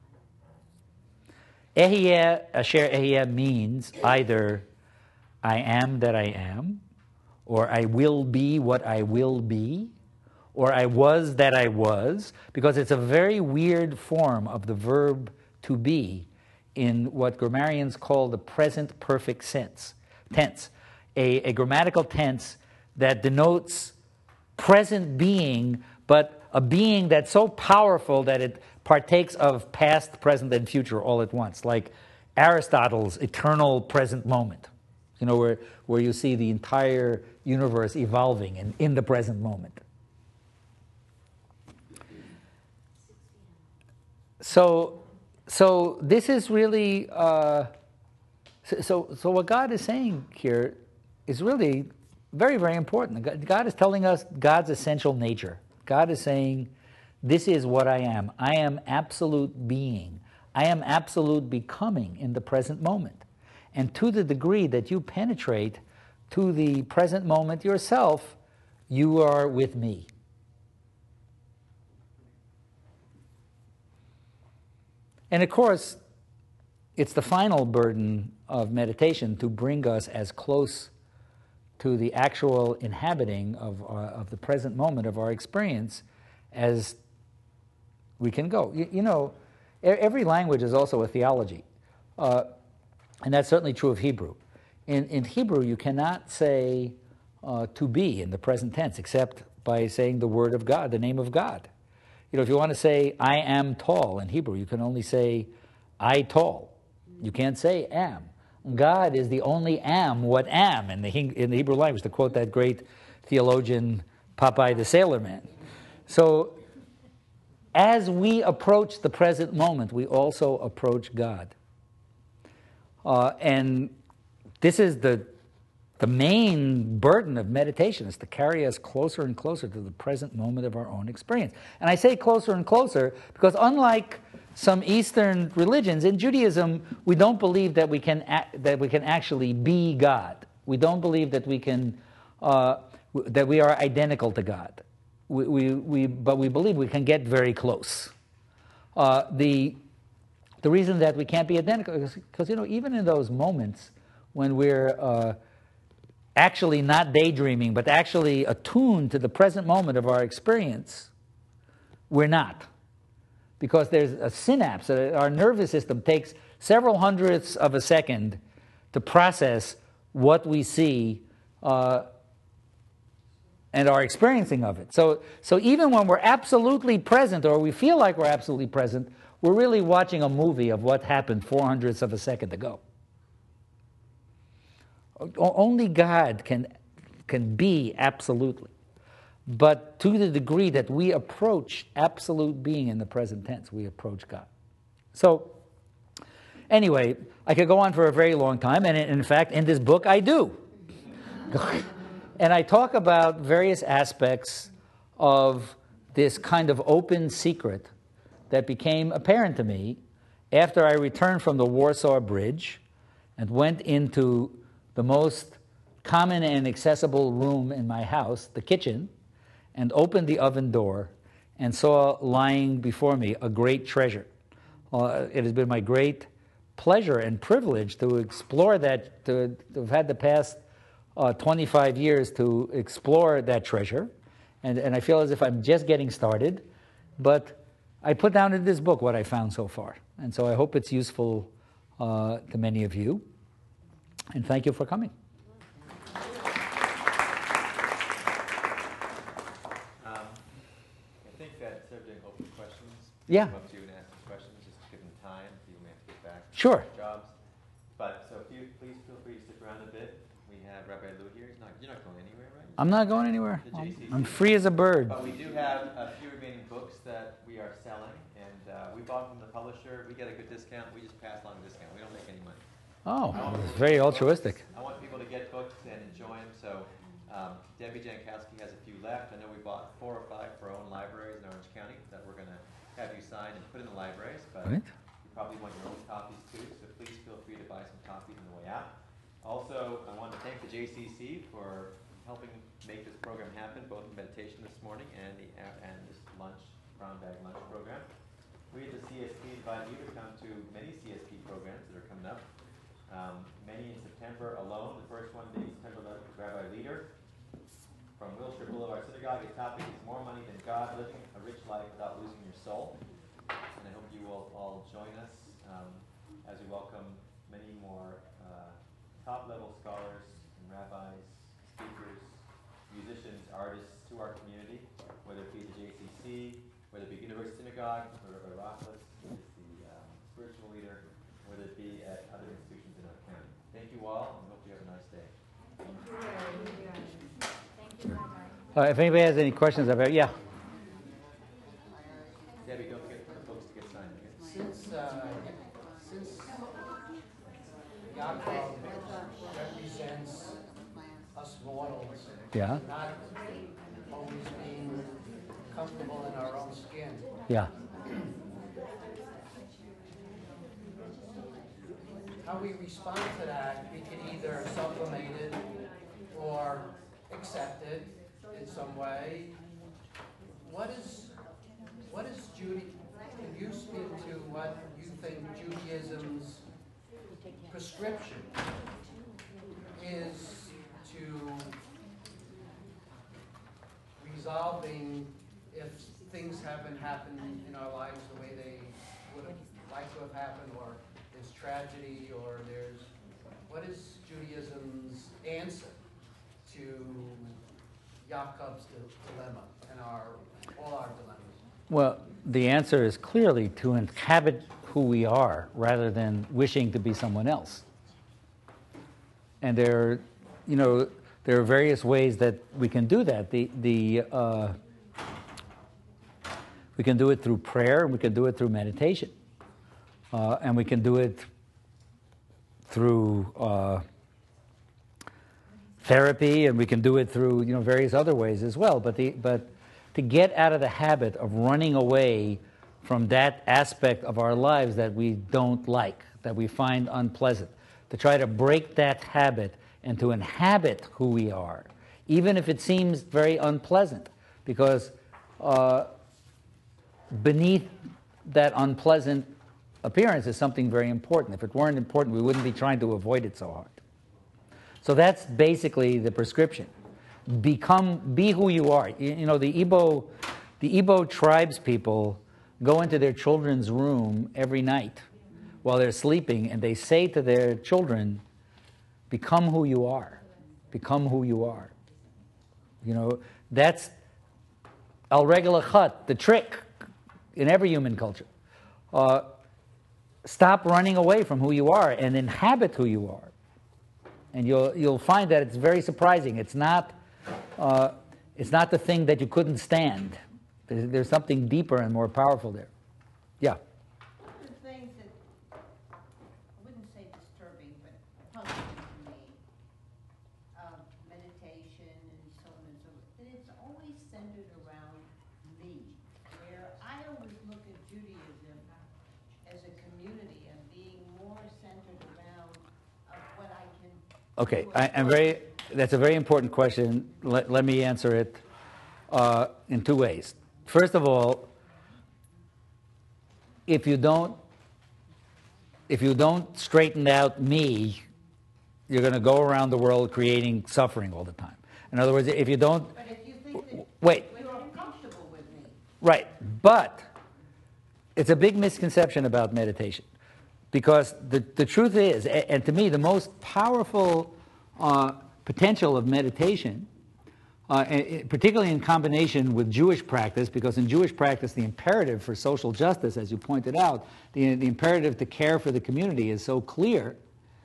Ehyeh Asher Ehyeh means either I am that I am, or I will be what I will be, or I was that I was, because it's a very weird form of the verb to be in what grammarians call the present perfect sense, tense, a, a grammatical tense that denotes present being, but a being that's so powerful that it partakes of past, present, and future all at once, like Aristotle's eternal present moment, you know, where, where you see the entire universe evolving in, in the present moment. So, so this is really, uh, so, so what God is saying here is really very, very important. God is telling us God's essential nature. God is saying, this is what I am. I am absolute being. I am absolute becoming in the present moment. And to the degree that you penetrate to the present moment yourself, you are with me. And of course, it's the final burden of meditation to bring us as close to the actual inhabiting of, uh, of the present moment of our experience as we can go. You, you know, every language is also a theology. Uh, and that's certainly true of Hebrew. In, in Hebrew, you cannot say uh, to be in the present tense except by saying the word of God, the name of God. You know, if you want to say, I am tall in Hebrew, you can only say, I tall. You can't say am. God is the only am what am in the, in the Hebrew language, to quote that great theologian Popeye the Sailor Man. So, as we approach the present moment, we also approach God. Uh, and this is the The main burden of meditation is to carry us closer and closer to the present moment of our own experience. And I say closer and closer because unlike some Eastern religions, in Judaism, we don't believe that we can act, that we can actually be God. We don't believe that we can uh, that we are identical to God. We, we, we, but we believe we can get very close. Uh, the the reason that we can't be identical is because, you know, even in those moments when we're uh, actually not daydreaming, but actually attuned to the present moment of our experience, we're not. Because there's a synapse. Our nervous system takes several hundredths of a second to process what we see uh, and our experiencing of it. So, so even when we're absolutely present, or we feel like we're absolutely present, we're really watching a movie of what happened four hundredths of a second ago. Only God can, can be absolutely. But to the degree that we approach absolute being in the present tense, we approach God. So, anyway, I could go on for a very long time, and in fact, in this book, I do. And I talk about various aspects of this kind of open secret that became apparent to me after I returned from the Warsaw Bridge and went into the most common and accessible room in my house, the kitchen, and opened the oven door and saw lying before me a great treasure. Uh, it has been my great pleasure and privilege to explore that, to, to have had the past uh, twenty-five years to explore that treasure. And, and I feel as if I'm just getting started. But I put down in this book what I found so far. And so I hope it's useful uh, to many of you. And thank you for coming. Um, I think that instead of doing open questions, Yeah. come up to you and ask some questions, just to give them time. People may have to get back to Sure. their jobs. But so if you please feel free to stick around a bit. We have Rabbi Lou here. He's not, you're not going anywhere, right? I'm not going anywhere. The I'm, J C C. I'm free as a bird. But we do have a few remaining books that we are selling, and uh, we bought from the publisher. We get a good discount. We just pass along the discount. We don't make any money. Oh, it's very altruistic. I want people to get books and enjoy them. So um, Debbie Jankowski has a few left. I know we bought four or five for our own libraries in Orange County that we're going to have you sign and put in the libraries. But Right. you probably want your own copies too. So please feel free to buy some copies on the way out. Also, I want to thank the J C C for helping make this program happen, both the meditation this morning and the and this lunch, brown bag lunch program. We at the C S P invite you to come to many C S P programs that are coming up. Um, many in September alone. The first one being September eleventh with Rabbi Leader from Wilshire Boulevard Synagogue. His topic is More Money Than God, Living a Rich Life Without Losing Your Soul. And I hope you will all join us um, as we welcome many more uh, top-level scholars and rabbis, speakers, musicians, artists to our community, whether it be the J C C, whether it be University Synagogue, or Rabbi Rothfuss is the um, spiritual leader, whether it be at other institutions in our county. Thank you all, and hope you have a nice day. Thank you, Rabbi. Uh, if anybody has any questions about, yeah. Debbie, don't forget for the books to get signed. Okay? Since, uh, since Yaakov represents us mortals, Yeah. not always being comfortable in our own skin, Yeah. how we respond to that, we can either sublimate it or accept it in some way. What is, what is Judy, can you speak to what you think Judaism's prescription is to resolving if things haven't happened in our lives the way they would have liked to have happened, or there's tragedy, or there's, what is Judaism's answer to Yaakov's dilemma and our, all our dilemmas? Well, the answer is clearly to inhabit who we are rather than wishing to be someone else. And there, you know, there are various ways that we can do that. The the uh, we can do it through prayer, and we can do it through meditation, uh, and we can do it through uh, therapy, and we can do it through you know various other ways as well. But the but to get out of the habit of running away from that aspect of our lives that we don't like, that we find unpleasant, to try to break that habit and to inhabit who we are, even if it seems very unpleasant, because uh, beneath that unpleasant appearance is something very important. If it weren't important, we wouldn't be trying to avoid it so hard. So that's basically the prescription. Become, be who you are. You, you know, the Igbo, the Igbo tribes people go into their children's room every night while they're sleeping, and they say to their children, become who you are. Become who you are. You know, that's al-regel achat, the trick in every human culture. Uh, stop running away from who you are and inhabit who you are. And you'll you'll find that it's very surprising. It's not uh, it's not the thing that you couldn't stand. There's, there's something deeper and more powerful there. Yeah. One of the things that, I wouldn't say disturbing, but puzzling to me, of meditation and so on and so forth, that it's always centered around me, where I always look at Judaism as a community and being more centered around of what I can Okay. do I, I'm very. That's a very important question. Let, let me answer it uh, in two ways. First of all, if you don't, if you don't straighten out me, you're going to go around the world creating suffering all the time. In other words, if you don't, But if you think that wait, you're uncomfortable with me, right, but it's a big misconception about meditation. Because the, the truth is, and to me, the most powerful uh, potential of meditation, uh, particularly in combination with Jewish practice, because in Jewish practice, the imperative for social justice, as you pointed out, the, the imperative to care for the community is so clear.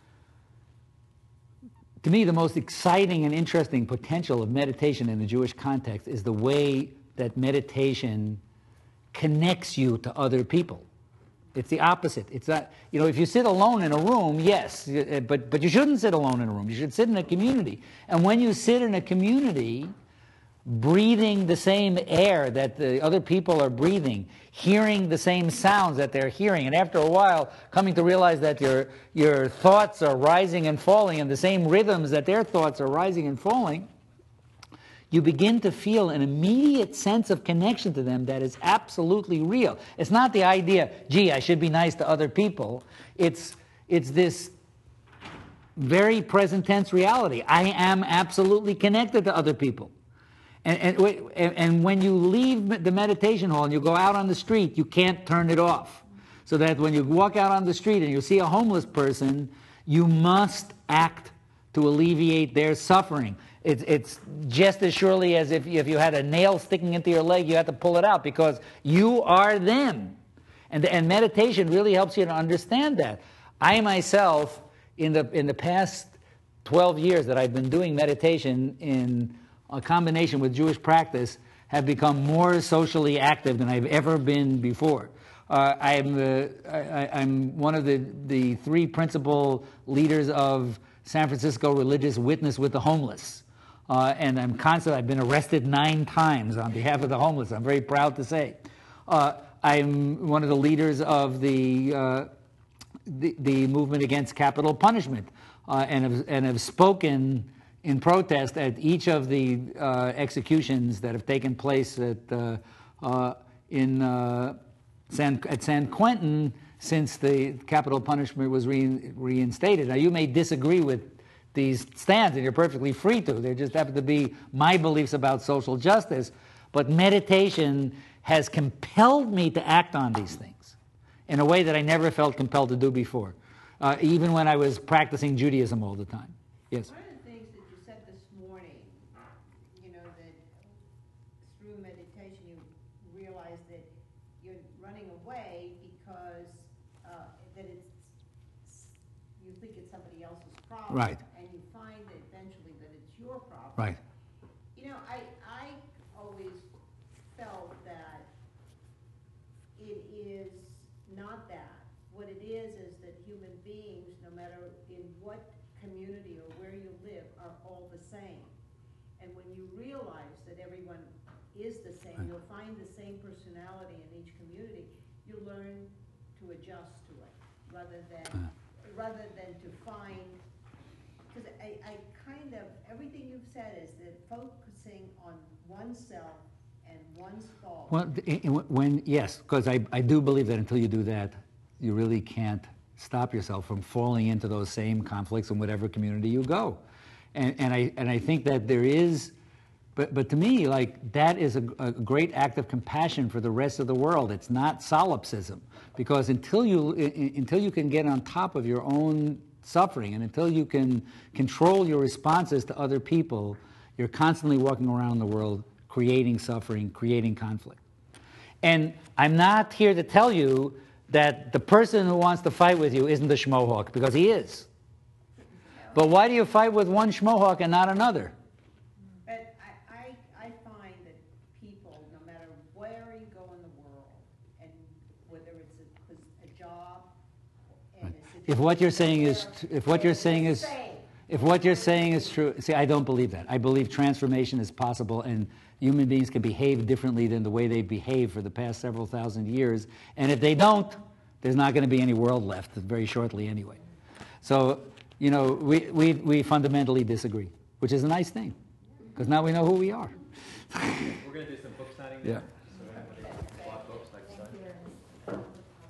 To me, the most exciting and interesting potential of meditation in the Jewish context is the way that meditation connects you to other people. It's the opposite. It's not, you know, if you sit alone in a room, yes, but, but you shouldn't sit alone in a room. You should sit in a community. And when you sit in a community, breathing the same air that the other people are breathing, hearing the same sounds that they're hearing, and after a while coming to realize that your, your thoughts are rising and falling in the same rhythms that their thoughts are rising and falling, you begin to feel an immediate sense of connection to them that is absolutely real. It's not the idea, gee, I should be nice to other people. It's, it's this very present tense reality. I am absolutely connected to other people. And, and, and when you leave the meditation hall and you go out on the street, you can't turn it off. So that when you walk out on the street and you see a homeless person, you must act to alleviate their suffering. It's, it's just as surely as if, if you had a nail sticking into your leg, you have to pull it out because you are them. And, and meditation really helps you to understand that. I myself, in the, in the past twelve years that I've been doing meditation in a combination with Jewish practice, have become more socially active than I've ever been before. Uh, I'm, uh, I, I'm one of the, the three principal leaders of San Francisco Religious Witness with the Homeless. Uh, and I'm constantly, I've been arrested nine times on behalf of the homeless, I'm very proud to say. Uh, I'm one of the leaders of the, uh, the, the movement against capital punishment, uh, and, have, and have spoken in protest at each of the uh, executions that have taken place at, uh, uh, in, uh, San, at San Quentin since the capital punishment was re reinstated. Now, you may disagree with these stands, and you're perfectly free to. They just happen to be my beliefs about social justice. But meditation has compelled me to act on these things in a way that I never felt compelled to do before, uh, even when I was practicing Judaism all the time. Yes? One of the things that you said this morning, you know, that through meditation you realize that you're running away because uh, that it's, you think it's somebody else's problem. Right. And you find that eventually that it's your problem. Right. You know, I, I always felt that it is not that. What it is is that human beings, no matter in what community or where you live, are all the same. And when you realize that everyone is the same, Right. you'll find the same personality in each community, you learn to adjust to it rather than, Uh. rather than to find, because I, I kind of, everything you've said is that focusing on oneself and one's fault. Well, i- i- when, yes, because I, I do believe that until you do that, you really can't stop yourself from falling into those same conflicts in whatever community you go. And, and, I, and I think that there is, but, but to me, like, that is a, a great act of compassion for the rest of the world. It's not solipsism, because until you, i- until you can get on top of your own suffering, and until you can control your responses to other people, you're constantly walking around the world creating suffering, creating conflict. And I'm not here to tell you that the person who wants to fight with you isn't the schmohawk, because he is. But why do you fight with one schmohawk and not another? But I, I, I find that people, no matter where you go in the world, and whether it's a, a job and a situation. If what you're saying is, where if what you're it's saying the is, same. if what you're saying is true, see, I don't believe that. I believe transformation is possible, and human beings can behave differently than the way they've behaved for the past several thousand years. And if they don't, there's not going to be any world left, very shortly anyway. So, you know, we, we, we fundamentally disagree, which is a nice thing, because now we know who we are. We're going to do some book signing Yeah. there. So we're going to block books next time.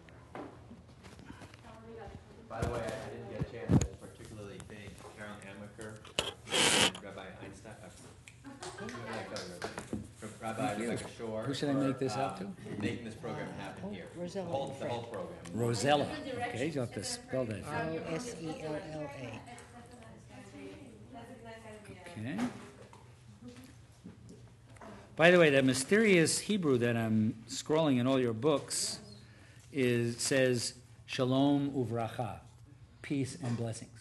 By the way, I, I didn't get a chance to particularly thank Carol Amaker and Rabbi Einstein. Uh, from Rabbi you. Rebecca Shore Who should I for, make this out um, to? Making this program happen here. The Rosella whole, in the front. whole program. Rosella. Okay, you'll have to spell that. O S E L L A. Okay. By the way, that mysterious Hebrew that I'm scrolling in all your books is says Shalom Uvracha, peace and blessings.